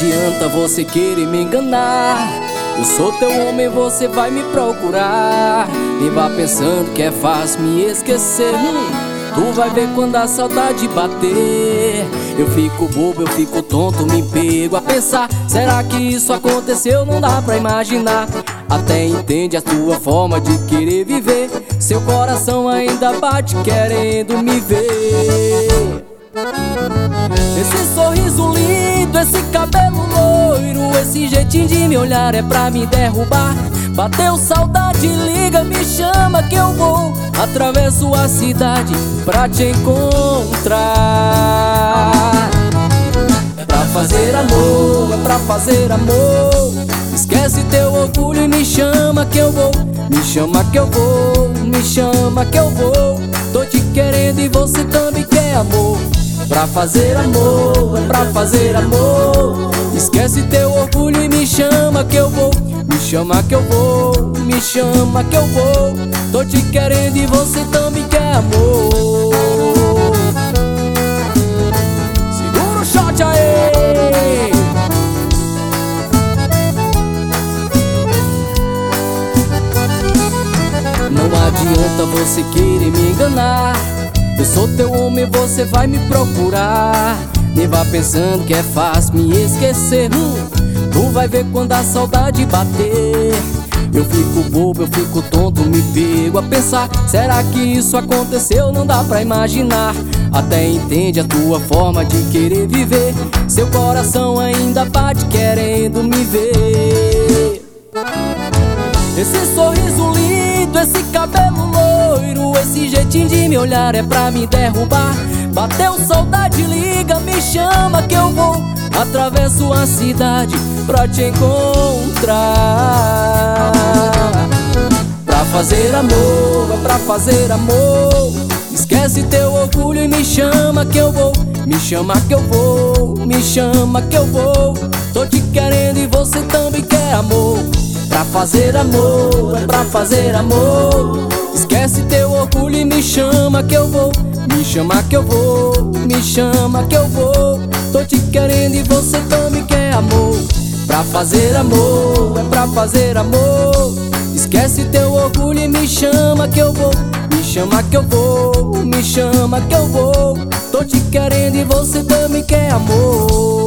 adianta você querer me enganar. Eu sou teu homem, você vai me procurar. Nem vá pensando que é fácil me esquecer. Tu vai ver quando a saudade bater. Eu fico bobo, eu fico tonto, me pego a pensar: será que isso aconteceu? Não dá pra imaginar. Até entende a tua forma de querer viver. Seu coração ainda bate querendo me ver. Esse sorriso lindo, esse cabelo loiro, esse jeitinho de me olhar é pra me derrubar. Bateu saudade, liga, me chama que eu vou. Atravesso a cidade pra te encontrar. É pra fazer amor, é pra fazer amor. Esquece teu orgulho e me chama que eu vou. Me chama que eu vou, me chama que eu vou. Tô te querendo e você também quer amor. Pra fazer amor, é pra fazer amor. Esquece teu orgulho e me chama que eu vou. Me chama que eu vou, me chama que eu vou. Tô te querendo e você também quer amor. Segura o shot aí. Não adianta você querer me enganar. Eu sou teu homem, você vai me procurar. Nem vá pensando que é fácil me esquecer. Tu vai ver quando a saudade bater. Eu fico bobo, eu fico tonto, me pego a pensar: será que isso aconteceu? Não dá pra imaginar. Até entende a tua forma de querer viver. Seu coração ainda bate querendo me ver. Esse sorriso lindo, esse cabelo loiro, esse jeitinho de me olhar é pra me derrubar. Bateu saudade, liga, me chama que eu vou. Atravesso a cidade pra te encontrar. Pra fazer amor, é pra fazer amor. Esquece teu orgulho e me chama que eu vou. Me chama que eu vou, me chama que eu vou. Tô te querendo e você também quer amor. Pra fazer amor, é pra fazer amor. Esquece teu orgulho e me chama que eu vou. Me chama que eu vou, me chama que eu vou. Tô te querendo e você também quer amor. Pra fazer amor, é pra fazer amor. Esquece teu orgulho e me chama que eu vou. Me chama que eu vou, me chama que eu vou. Tô te querendo e você também quer amor.